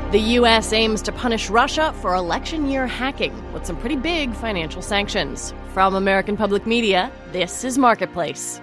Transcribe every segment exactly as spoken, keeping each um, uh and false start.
The U S aims to punish Russia for election year hacking with some pretty big financial sanctions. From American Public Media, this is Marketplace.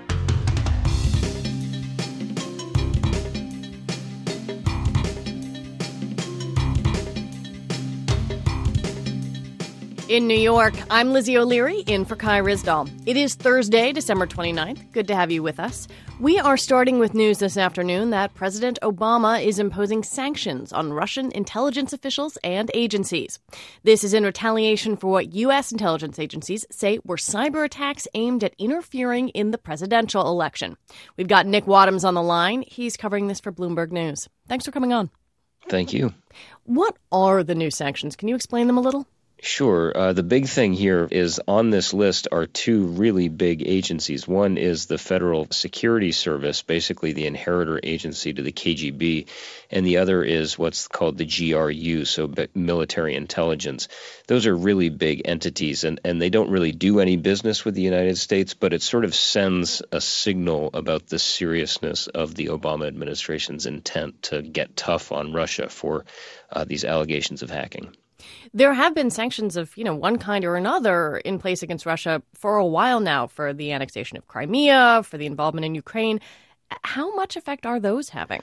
In New York, I'm Lizzie O'Leary, in for Kai Ryssdal. It is Thursday, December twenty-ninth. Good to have you with us. We are starting with news this afternoon that President Obama is imposing sanctions on Russian intelligence officials and agencies. This is in retaliation for what U S intelligence agencies say were cyber attacks aimed at interfering in the presidential election. We've got Nick Wadhams on the line. He's covering this for Bloomberg News. Thanks for coming on. Thank you. What are the new sanctions? Can you explain them a little? Sure. Uh, the big thing here is on this list are two really big agencies. One is the Federal Security Service, basically the inheritor agency to the K G B, and the other is what's called the G R U, so military intelligence. Those are really big entities, and, and they don't really do any business with the United States, but it sort of sends a signal about the seriousness of the Obama administration's intent to get tough on Russia for uh, these allegations of hacking. There have been sanctions of, you know, one kind or another in place against Russia for a while now for the annexation of Crimea, for the involvement in Ukraine. How much effect are those having?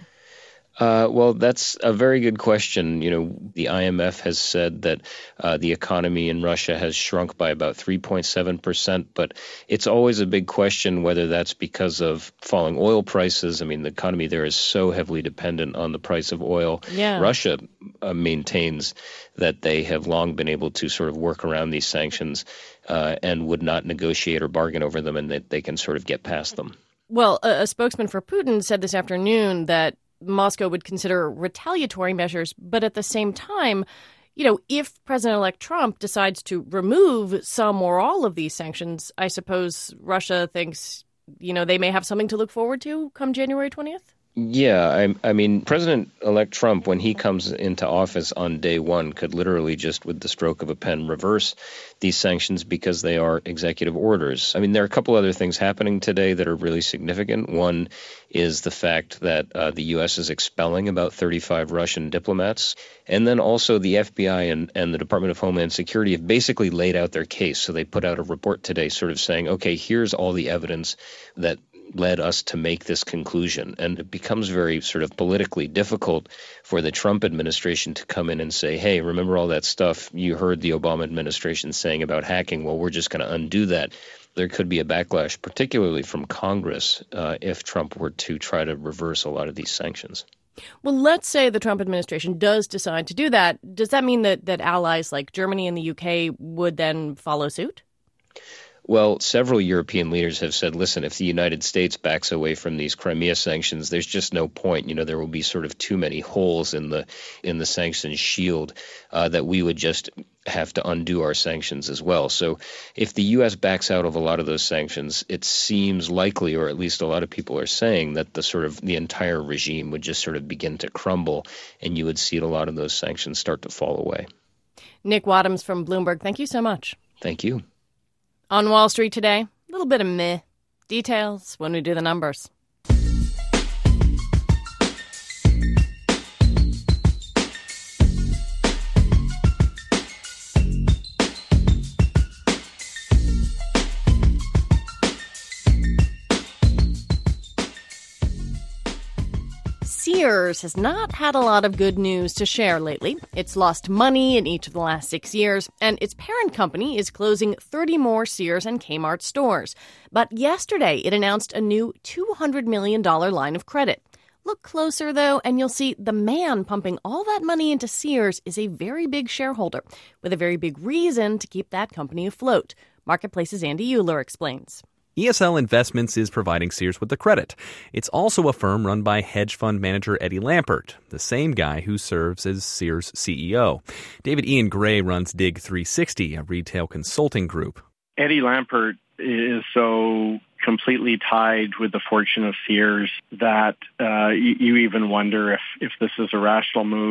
Uh, well, that's a very good question. You know, the I M F has said that uh, the economy in Russia has shrunk by about three point seven percent, but it's always a big question whether that's because of falling oil prices. I mean, the economy there is so heavily dependent on the price of oil. Yeah. Russia uh, maintains that they have long been able to sort of work around these sanctions uh, and would not negotiate or bargain over them, and that they can sort of get past them. Well, a, a spokesman for Putin said this afternoon that Moscow would consider retaliatory measures, but at the same time, you know, if President-elect Trump decides to remove some or all of these sanctions, I suppose Russia thinks, you know, they may have something to look forward to come January twentieth? Yeah, I, I mean, President-elect Trump, when he comes into office on day one, could literally just, with the stroke of a pen, reverse these sanctions because they are executive orders. I mean, there are a couple other things happening today that are really significant. One is the fact that uh, the U S is expelling about thirty-five Russian diplomats. And then also the F B I and, and the Department of Homeland Security have basically laid out their case. So they put out a report today sort of saying, okay, here's all the evidence that led us to make this conclusion. And it becomes very sort of politically difficult for the Trump administration to come in and say, hey, remember all that stuff you heard the Obama administration saying about hacking? Well, we're just going to undo that. There could be a backlash, particularly from Congress, uh, if Trump were to try to reverse a lot of these sanctions. Well, let's say the Trump administration does decide to do that. Does that mean that, that allies like Germany and the U K would then follow suit? Well, several European leaders have said, listen, if the United States backs away from these Crimea sanctions, there's just no point. You know, there will be sort of too many holes in the in the sanctions shield uh, that we would just have to undo our sanctions as well. So if the U S backs out of a lot of those sanctions, it seems likely, or at least a lot of people are saying, that the sort of the entire regime would just sort of begin to crumble, and you would see a lot of those sanctions start to fall away. Nick Wadhams from Bloomberg, thank you so much. Thank you. On Wall Street today, a little bit of meh. Details when we do the numbers. Sears has not had a lot of good news to share lately. It's lost money in each of the last six years, and its parent company is closing thirty more Sears and Kmart stores. But yesterday, it announced a new two hundred million dollars line of credit. Look closer, though, and you'll see the man pumping all that money into Sears is a very big shareholder, with a very big reason to keep that company afloat. Marketplace's Andy Euler explains. E S L Investments is providing Sears with the credit. It's also a firm run by hedge fund manager Eddie Lampert, the same guy who serves as Sears' C E O. David Ian Gray runs Dig three sixty, a retail consulting group. Eddie Lampert is so completely tied with the fortune of Sears that uh, you, you even wonder if, if this is a rational move.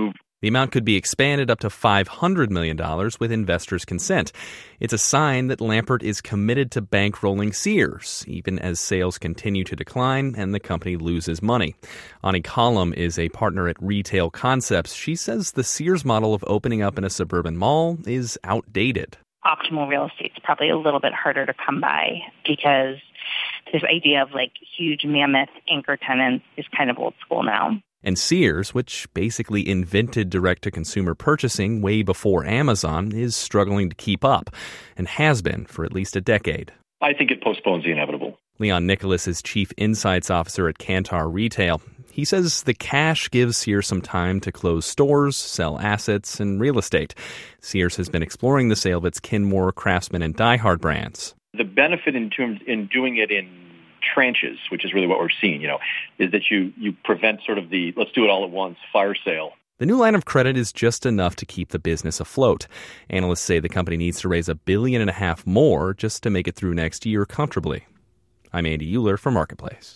The amount could be expanded up to five hundred million dollars with investors' consent. It's a sign that Lampert is committed to bankrolling Sears, even as sales continue to decline and the company loses money. Ani Collum is a partner at Retail Concepts. She says the Sears model of opening up in a suburban mall is outdated. Optimal real estate is probably a little bit harder to come by because this idea of like huge mammoth anchor tenants is kind of old school now. And Sears, which basically invented direct-to-consumer purchasing way before Amazon, is struggling to keep up and has been for at least a decade. I think it postpones the inevitable. Leon Nicholas is Chief Insights Officer at Kantar Retail. He says the cash gives Sears some time to close stores, sell assets, and real estate. Sears has been exploring the sale of its Kenmore, Craftsman, and Die Hard brands. The benefit in terms in doing it in tranches, which is really what we're seeing, you know, is that you you prevent sort of the let's do it all at once fire sale. The new line of credit is just enough to keep the business afloat. Analysts say the company needs to raise a billion and a half more just to make it through next year comfortably. I'm Andy Euler for Marketplace.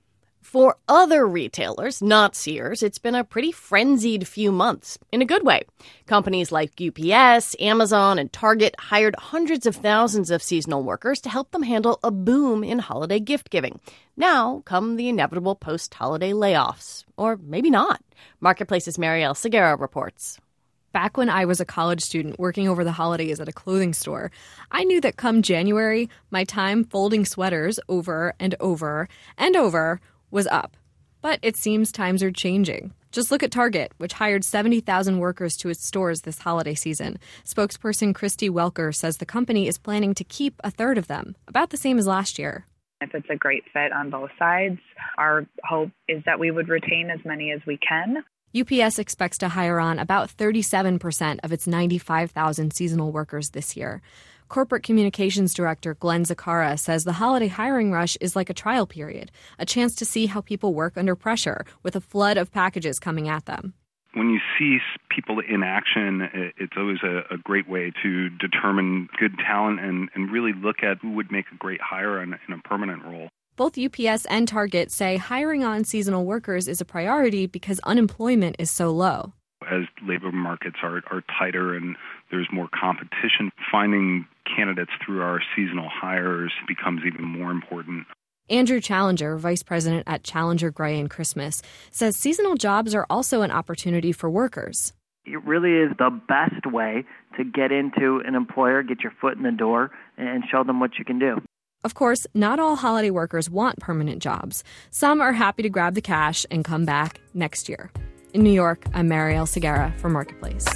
For other retailers, not Sears, it's been a pretty frenzied few months, in a good way. Companies like U P S, Amazon, and Target hired hundreds of thousands of seasonal workers to help them handle a boom in holiday gift-giving. Now come the inevitable post-holiday layoffs. Or maybe not. Marketplace's Marielle Segura reports. Back when I was a college student working over the holidays at a clothing store, I knew that come January, my time folding sweaters over and over and over was up. But it seems times are changing. Just look at Target, which hired seventy thousand workers to its stores this holiday season. Spokesperson Christy Welker says the company is planning to keep a third of them, about the same as last year. If it's a great fit on both sides, our hope is that we would retain as many as we can. U P S expects to hire on about thirty-seven percent of its ninety-five thousand seasonal workers this year. Corporate Communications Director Glenn Zakara says the holiday hiring rush is like a trial period, a chance to see how people work under pressure with a flood of packages coming at them. When you see people in action, it's always a, a great way to determine good talent and, and really look at who would make a great hire in, in a permanent role. Both U P S and Target say hiring on seasonal workers is a priority because unemployment is so low. As labor markets are, are tighter and there's more competition, finding candidates through our seasonal hires becomes even more important. Andrew Challenger, vice president at Challenger Gray and Christmas, says seasonal jobs are also an opportunity for workers. It really is the best way to get into an employer, get your foot in the door, and show them what you can do. Of course, not all holiday workers want permanent jobs. Some are happy to grab the cash and come back next year. In New York, I'm Marielle Segura for Marketplace.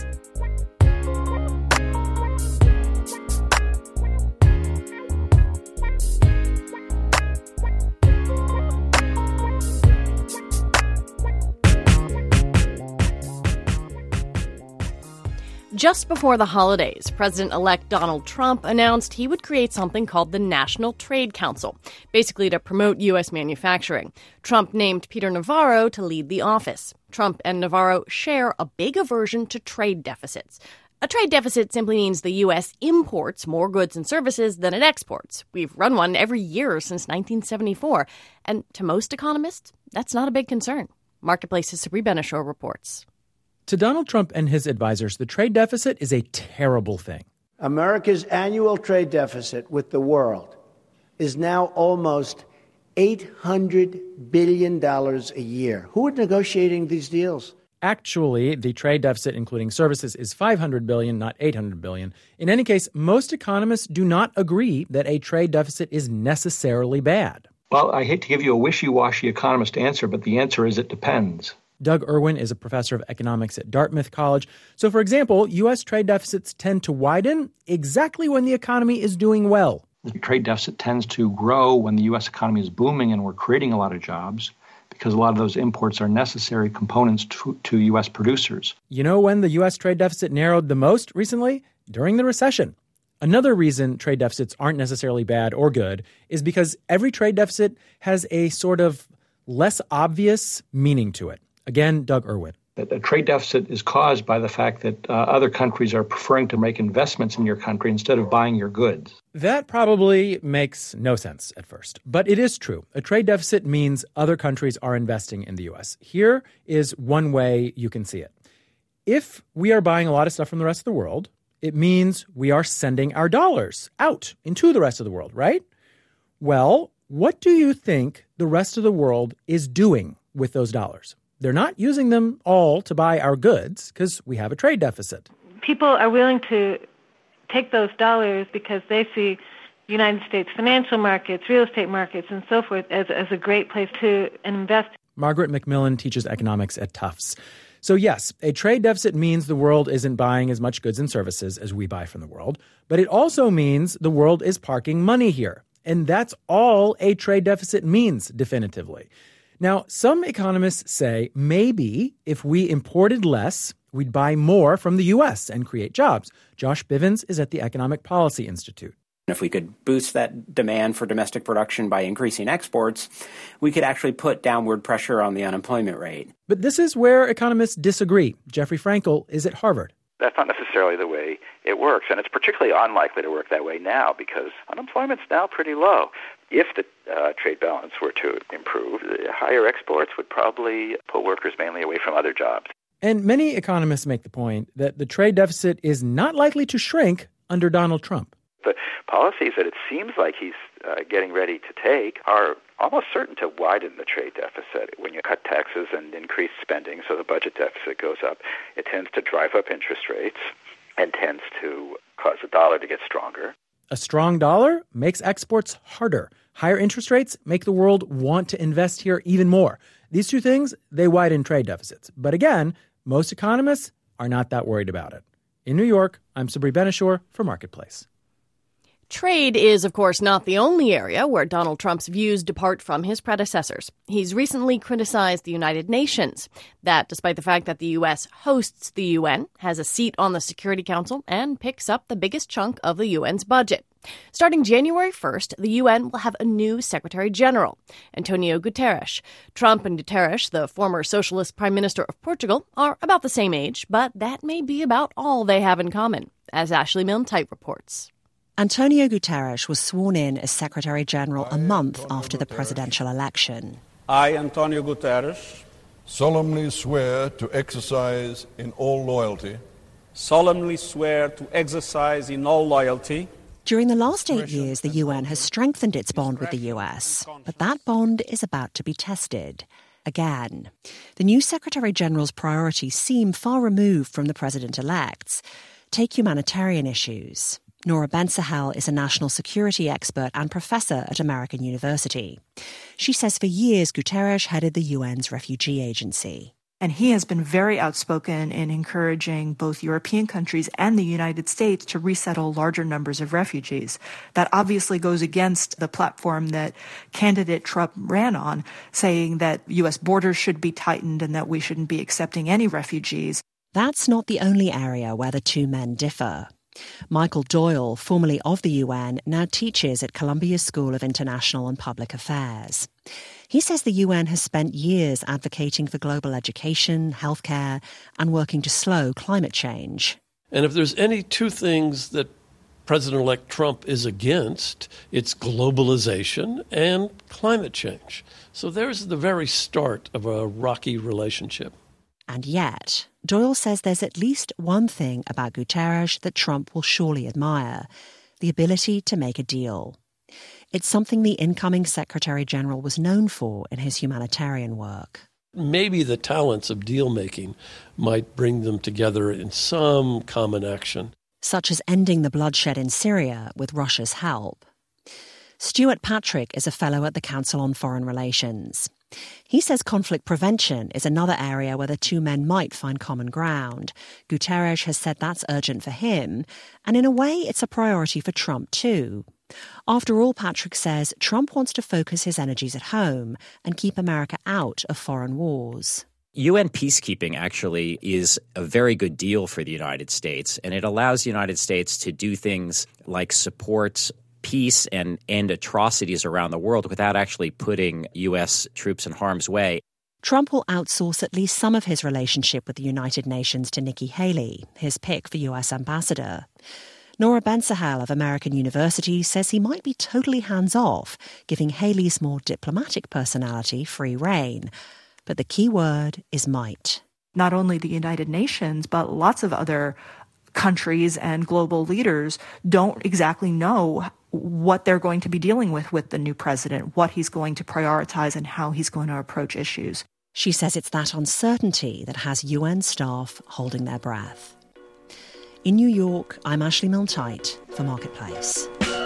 Just before the holidays, President-elect Donald Trump announced he would create something called the National Trade Council, basically to promote U S manufacturing. Trump named Peter Navarro to lead the office. Trump and Navarro share a big aversion to trade deficits. A trade deficit simply means the U S imports more goods and services than it exports. We've run one every year since nineteen seventy-four. And to most economists, that's not a big concern. Marketplace's Sabri Benishore reports. To Donald Trump and his advisors, the trade deficit is a terrible thing. America's annual trade deficit with the world is now almost eight hundred billion dollars a year. Who are negotiating these deals? Actually, the trade deficit, including services, is five hundred billion dollars, not eight hundred billion dollars. In any case, most economists do not agree that a trade deficit is necessarily bad. Well, I hate to give you a wishy-washy economist answer, but the answer is it depends. Doug Irwin is a professor of economics at Dartmouth College. So, for example, U S trade deficits tend to widen exactly when the economy is doing well. The trade deficit tends to grow when the U S economy is booming and we're creating a lot of jobs because a lot of those imports are necessary components to, to U S producers. You know when the U S trade deficit narrowed the most recently? During the recession. Another reason trade deficits aren't necessarily bad or good is because every trade deficit has a sort of less obvious meaning to it. Again, Doug Irwin. A trade deficit is caused by the fact that uh, other countries are preferring to make investments in your country instead of buying your goods. That probably makes no sense at first, but it is true. A trade deficit means other countries are investing in the U S. Here is one way you can see it. if we are buying a lot of stuff from the rest of the world, it means we are sending our dollars out into the rest of the world, right? Well, what do you think the rest of the world is doing with those dollars? They're not using them all to buy our goods because we have a trade deficit. People are willing to take those dollars because they see United States financial markets, real estate markets, and so forth as, as a great place to invest. Margaret McMillan teaches economics at Tufts. So yes, a trade deficit means the world isn't buying as much goods and services as we buy from the world, but it also means the world is parking money here. And that's all a trade deficit means definitively. Now, some economists say maybe if we imported less, we'd buy more from the U S and create jobs. Josh Bivens is at the Economic Policy Institute. If we could boost that demand for domestic production by increasing exports, we could actually put downward pressure on the unemployment rate. But this is where economists disagree. Jeffrey Frankel is at Harvard. That's not necessarily the way it works, and it's particularly unlikely to work that way now because unemployment's now pretty low. If the uh, trade balance were to improve, higher exports would probably pull workers mainly away from other jobs. And many economists make the point that the trade deficit is not likely to shrink under Donald Trump. The policies that it seems like he's uh, getting ready to take are almost certain to widen the trade deficit. When you cut taxes and increase spending so the budget deficit goes up, it tends to drive up interest rates and tends to cause the dollar to get stronger. A strong dollar makes exports harder. Higher interest rates make the world want to invest here even more. These two things, they widen trade deficits. But again, most economists are not that worried about it. In New York, I'm Sabri Ben-Achour for Marketplace. Trade is, of course, not the only area where Donald Trump's views depart from his predecessors. He's recently criticized the United Nations. That, despite the fact that the U S hosts the U N, has a seat on the Security Council, and picks up the biggest chunk of the U N's budget. Starting January first, the U N will have a new Secretary General, Antonio Guterres. Trump and Guterres, the former socialist Prime Minister of Portugal, are about the same age, but that may be about all they have in common, as Ashley Milne-Tyte reports. Antonio Guterres was sworn in as Secretary General a month after the presidential election. I, Antonio Guterres, solemnly swear to exercise in all loyalty. solemnly swear to exercise in all loyalty. During the last eight years, the U N has strengthened its bond with the U S, but that bond is about to be tested again. The new Secretary General's priorities seem far removed from the president-elect's. Take humanitarian issues. Nora Ben-Sahel is a national security expert and professor at American University. She says for years Guterres headed the U N's refugee agency. And he has been very outspoken in encouraging both European countries and the United States to resettle larger numbers of refugees. That obviously goes against the platform that candidate Trump ran on, saying that U S borders should be tightened and that we shouldn't be accepting any refugees. That's not the only area where the two men differ. Michael Doyle, formerly of the U N, now teaches at Columbia School of International and Public Affairs. He says the U N has spent years advocating for global education, healthcare, and working to slow climate change. And if there's any two things that President-elect Trump is against, it's globalization and climate change. So there's the very start of a rocky relationship. And yet, Doyle says there's at least one thing about Guterres that Trump will surely admire, the ability to make a deal. It's something the incoming Secretary General was known for in his humanitarian work. Maybe the talents of deal-making might bring them together in some common action. Such as ending the bloodshed in Syria with Russia's help. Stuart Patrick is a fellow at the Council on Foreign Relations. He says conflict prevention is another area where the two men might find common ground. Guterres has said that's urgent for him, and in a way it's a priority for Trump too. After all, Patrick says Trump wants to focus his energies at home and keep America out of foreign wars. U N peacekeeping actually is a very good deal for the United States, and it allows the United States to do things like support peace and end atrocities around the world without actually putting U S troops in harm's way. Trump will outsource at least some of his relationship with the United Nations to Nikki Haley, his pick for U S ambassador. Nora Ben-Sahel of American University says he might be totally hands-off, giving Haley's more diplomatic personality free rein. But the key word is might. not only the United Nations, but lots of other countries and global leaders don't exactly know what they're going to be dealing with with the new president, what he's going to prioritize and how he's going to approach issues. She says it's that uncertainty that has U N staff holding their breath. In New York, I'm Ashley Milne-Tyte for Marketplace.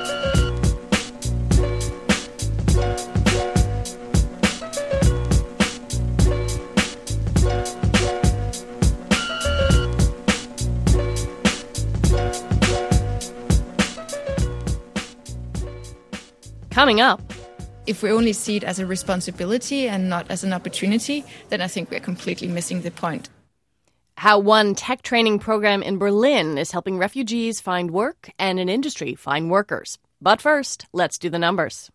Coming up. If we only see it as a responsibility and not as an opportunity, then I think we're completely missing the point. How one tech training program in Berlin is helping refugees find work and an industry find workers. But first, let's do the numbers.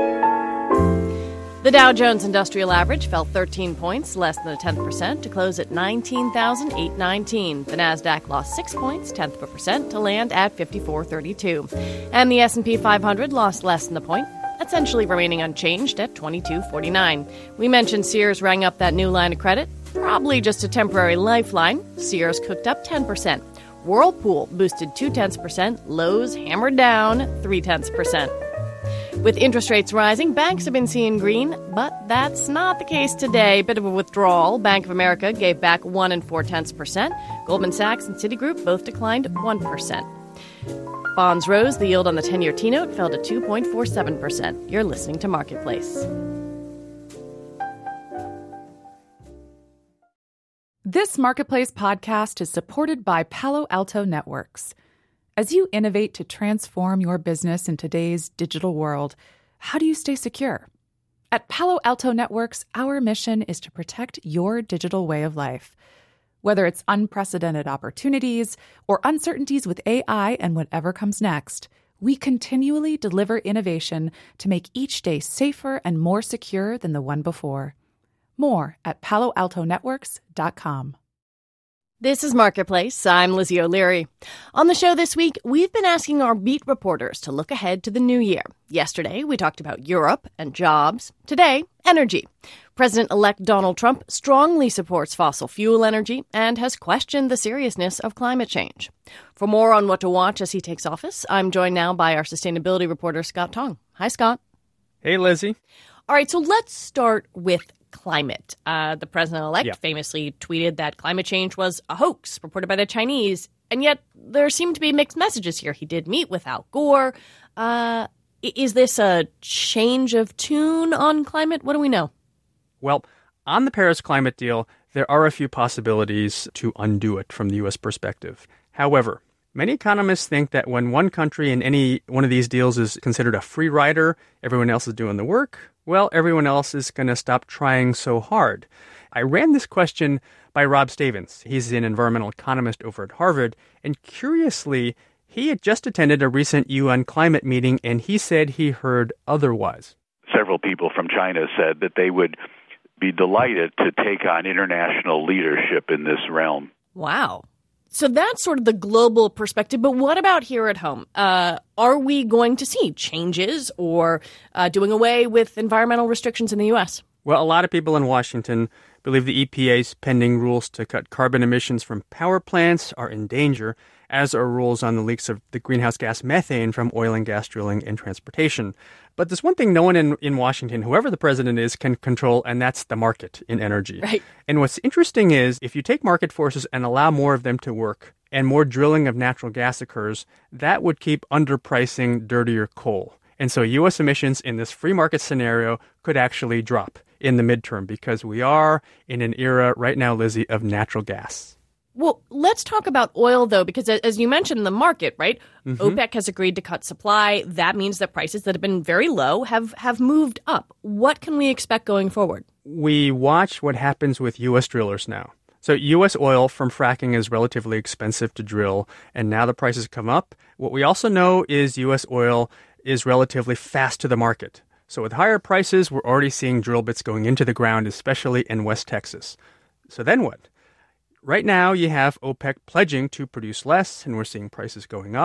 The Dow Jones Industrial Average fell thirteen points, less than a tenth percent, to close at nineteen thousand eight hundred nineteen. The Nasdaq lost six points, tenth of a percent, to land at fifty-four thirty-two. And the S and P five hundred lost less than a point, essentially remaining unchanged at twenty-two forty-nine. We mentioned Sears rang up that new line of credit. Probably just a temporary lifeline. Sears cooked up ten percent. Whirlpool boosted two-tenths percent. Lowe's hammered down three-tenths percent. With interest rates rising, banks have been seeing green, but that's not the case today. Bit of a withdrawal. Bank of America gave back one and four-tenths percent. Goldman Sachs and Citigroup both declined one percent. Bonds rose. The yield on the ten-year T-note fell to two point four seven percent. You're listening to Marketplace. This Marketplace podcast is supported by Palo Alto Networks. As you innovate to transform your business in today's digital world, how do you stay secure? At Palo Alto Networks, our mission is to protect your digital way of life. Whether it's unprecedented opportunities or uncertainties with A I and whatever comes next, we continually deliver innovation to make each day safer and more secure than the one before. More at palo alto networks dot com. This is Marketplace. I'm Lizzie O'Leary. On the show this week, we've been asking our beat reporters to look ahead to the new year. Yesterday, we talked about Europe and jobs. Today, energy. President-elect Donald Trump strongly supports fossil fuel energy and has questioned the seriousness of climate change. For more on what to watch as he takes office, I'm joined now by our sustainability reporter, Scott Tong. Hi, Scott. Hey, Lizzie. All right, so let's start with climate. Uh, the president-elect yeah. famously tweeted that climate change was a hoax reported by the Chinese, and yet there seem to be mixed messages here. He did meet with Al Gore. Uh, is this a change of tune on climate? What do we know? Well, on the Paris climate deal, there are a few possibilities to undo it from the U S perspective. However, many economists think that when one country in any one of these deals is considered a free rider, everyone else is doing the work, well, everyone else is going to stop trying so hard. I ran this question by Rob Stavins. He's an environmental economist over at Harvard, and curiously, he had just attended a recent U N climate meeting, and he said he heard otherwise. Several people from China said that they would be delighted to take on international leadership in this realm. Wow. So that's sort of the global perspective. But what about here at home? Uh, are we going to see changes or uh, doing away with environmental restrictions in the U S? Well, a lot of people in Washington believe the E P A's pending rules to cut carbon emissions from power plants are in danger, as are rules on the leaks of the greenhouse gas methane from oil and gas drilling and transportation. But there's one thing no one in, in Washington, whoever the president is, can control, and that's the market in energy. Right. And what's interesting is if you take market forces and allow more of them to work and more drilling of natural gas occurs, that would keep underpricing dirtier coal. And so U S emissions in this free market scenario could actually drop in the midterm because we are in an era right now, Lizzie, of natural gas. Well, let's talk about oil, though, because as you mentioned, the market, right? Mm-hmm. OPEC has agreed to cut supply. That means that prices that have been very low have, have moved up. What can we expect going forward? We watch what happens with U S drillers now. So U S oil from fracking is relatively expensive to drill, and now the prices come up. What we also know is U S oil is relatively fast to the market. So with higher prices, we're already seeing drill bits going into the ground, especially in West Texas. So then what? Right now, you have OPEC pledging to produce less, and we're seeing prices going up.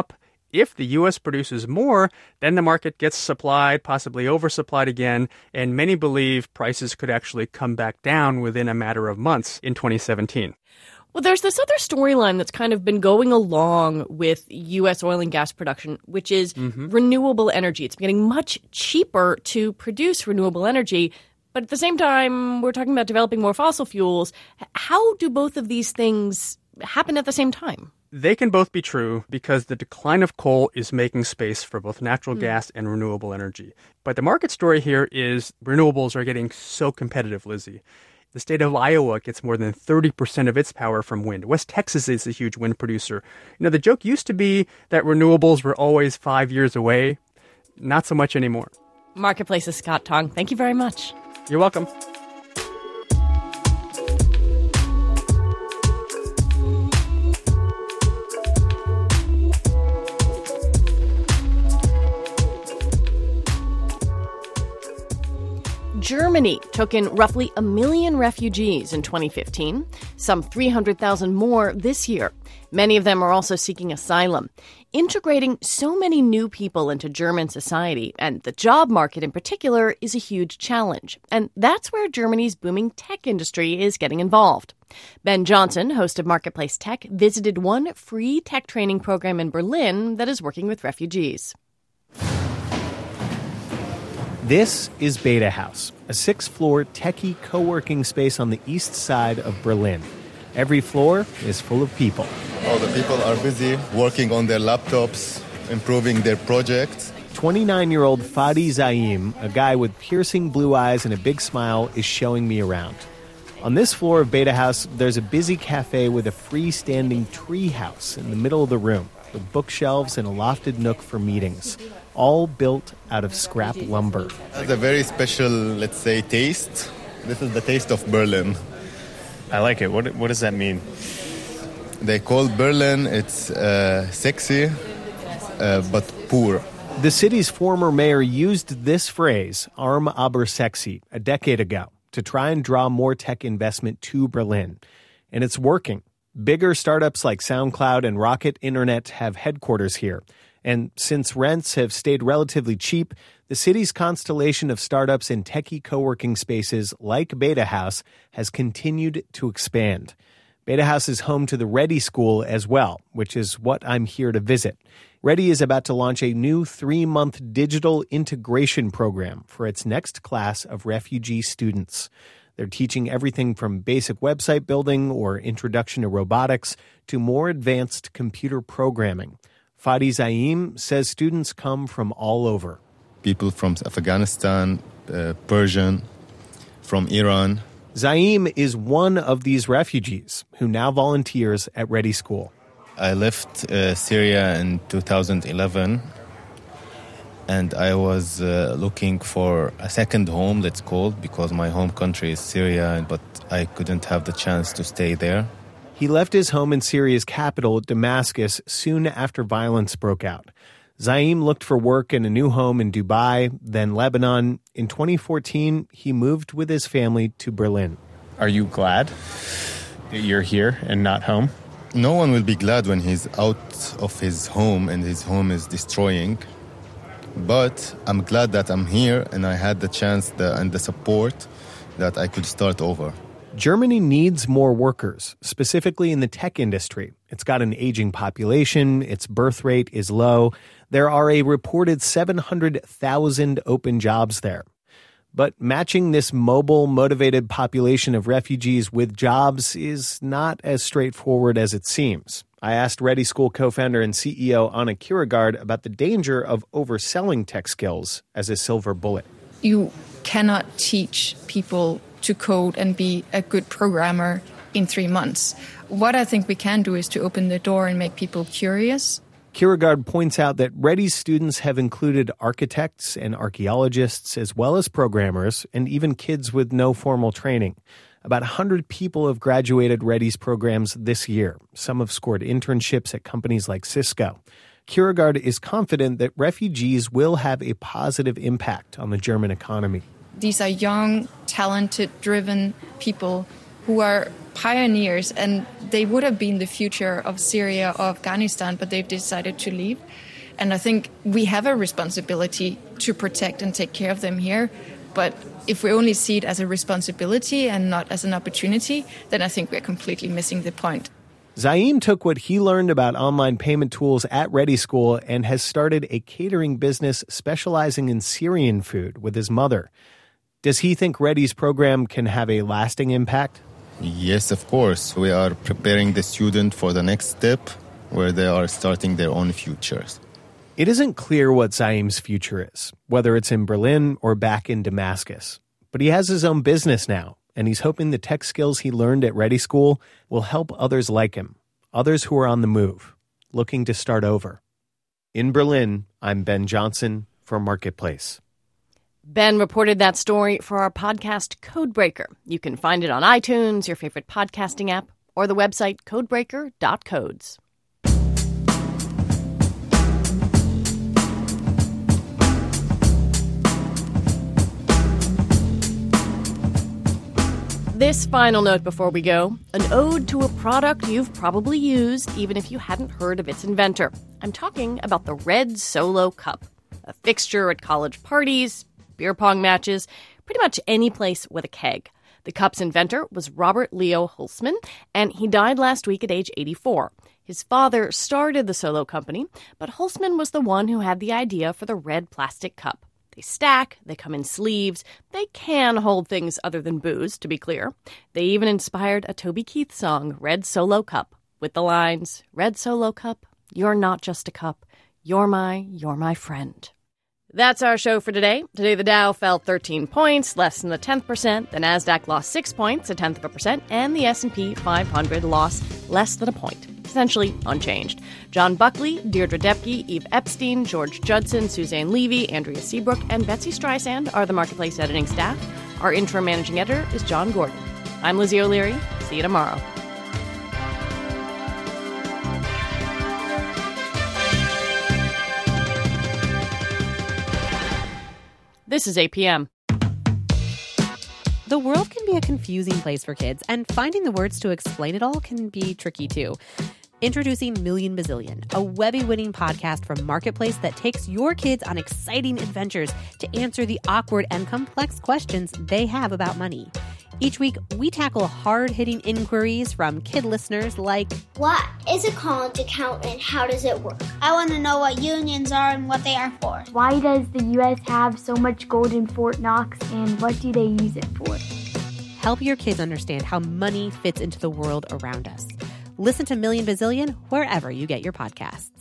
If the U S produces more, then the market gets supplied, possibly oversupplied again, and many believe prices could actually come back down within a matter of months in twenty seventeen. Well, there's this other storyline that's kind of been going along with U S oil and gas production, which is mm-hmm. renewable energy. It's getting much cheaper to produce renewable energy. But at the same time, we're talking about developing more fossil fuels. How do both of these things happen at the same time? They can both be true because the decline of coal is making space for both natural mm. gas and renewable energy. But the market story here is renewables are getting so competitive, Lizzie. The state of Iowa gets more than thirty percent of its power from wind. West Texas is a huge wind producer. You know, the joke used to be that renewables were always five years away. Not so much anymore. Marketplace's Scott Tong, thank you very much. You're welcome. Germany took in roughly a million refugees in twenty fifteen, some three hundred thousand more this year. Many of them are also seeking asylum. Integrating so many new people into German society, and the job market in particular, is a huge challenge. And that's where Germany's booming tech industry is getting involved. Ben Johnson, host of Marketplace Tech, visited one free tech training program in Berlin that is working with refugees. This is Beta House, a six-floor techie co-working space on the east side of Berlin. Every floor is full of people. All the people are busy working on their laptops, improving their projects. twenty-nine-year-old Fadi Zaim, a guy with piercing blue eyes and a big smile, is showing me around. On this floor of Beta House, there's a busy cafe with a freestanding tree house in the middle of the room, with bookshelves and a lofted nook for meetings, all built out of scrap lumber. It has a very special, let's say, taste. This is the taste of Berlin. I like it. What, what does that mean? They call Berlin, it's uh, sexy, uh, but poor. The city's former mayor used this phrase, arm aber sexy, a decade ago, to try and draw more tech investment to Berlin. And it's working. Bigger startups like SoundCloud and Rocket Internet have headquarters here. And since rents have stayed relatively cheap, the city's constellation of startups and techie co-working spaces like Beta House has continued to expand. Beta House is home to the Ready School as well, which is what I'm here to visit. Ready is about to launch a new three-month digital integration program for its next class of refugee students. They're teaching everything from basic website building or introduction to robotics to more advanced computer programming. Fadi Zaim says students come from all over. People from Afghanistan, uh, Persian, from Iran. Zaim is one of these refugees who now volunteers at Ready School. I left uh, Syria in two thousand eleven, and I was uh, looking for a second home, let's call it, because my home country is Syria, but I couldn't have the chance to stay there. He left his home in Syria's capital, Damascus, soon after violence broke out. Zaim looked for work in a new home in Dubai, then Lebanon. In twenty fourteen, he moved with his family to Berlin. Are you glad that you're here and not home? No one will be glad when he's out of his home and his home is destroying. But I'm glad that I'm here and I had the chance the, and the support that I could start over. Germany needs more workers, specifically in the tech industry. It's got an aging population, its birth rate is low. There are a reported seven hundred thousand open jobs there. But matching this mobile, motivated population of refugees with jobs is not as straightforward as it seems. I asked Ready School co-founder and C E O Anna Kierkegaard about the danger of overselling tech skills as a silver bullet. You cannot teach people to code and be a good programmer in three months. What I think we can do is to open the door and make people curious. Kierkegaard points out that Ready's students have included architects and archaeologists, as well as programmers, and even kids with no formal training. About one hundred people have graduated Ready's programs this year. Some have scored internships at companies like Cisco. Kierkegaard is confident that refugees will have a positive impact on the German economy. These are young, talented, driven people who are pioneers, and they would have been the future of Syria or Afghanistan, but they've decided to leave. And I think we have a responsibility to protect and take care of them here. But if we only see it as a responsibility and not as an opportunity, then I think we're completely missing the point. Zaim took what he learned about online payment tools at Ready School and has started a catering business specializing in Syrian food with his mother. Does he think Ready's program can have a lasting impact? Yes, of course. We are preparing the student for the next step where they are starting their own futures. It isn't clear what Zaim's future is, whether it's in Berlin or back in Damascus. But he has his own business now, and he's hoping the tech skills he learned at Ready School will help others like him, others who are on the move, looking to start over. In Berlin, I'm Ben Johnson for Marketplace. Ben reported that story for our podcast Codebreaker. You can find it on iTunes, your favorite podcasting app, or the website codebreaker dot codes. This final note before we go, an ode to a product you've probably used even if you hadn't heard of its inventor. I'm talking about the Red Solo Cup, a fixture at college parties, beer pong matches, pretty much any place with a keg. The cup's inventor was Robert Leo Holzman, and he died last week at age eighty-four. His father started the Solo company, but Holzman was the one who had the idea for the red plastic cup. They stack, they come in sleeves, they can hold things other than booze, to be clear. They even inspired a Toby Keith song, Red Solo Cup, with the lines, Red Solo Cup, you're not just a cup, you're my, you're my friend. That's our show for today. Today the Dow fell thirteen points, less than the tenth percent, the Nasdaq lost six points, a tenth of a percent, and the S and P five hundred lost less than a point. Essentially unchanged. John Buckley, Deirdre Depke, Eve Epstein, George Judson, Suzanne Levy, Andrea Seabrook, and Betsy Streisand are the Marketplace editing staff. Our interim managing editor is John Gordon. I'm Lizzie O'Leary. See you tomorrow. This is A P M. The world can be a confusing place for kids, and finding the words to explain it all can be tricky too. Introducing Million Bazillion, a Webby-winning podcast from Marketplace that takes your kids on exciting adventures to answer the awkward and complex questions they have about money. Each week, we tackle hard-hitting inquiries from kid listeners like, what is a college account and how does it work? I want to know what unions are and what they are for. Why does the U S have so much gold in Fort Knox and what do they use it for? Help your kids understand how money fits into the world around us. Listen to Million Bazillion wherever you get your podcasts.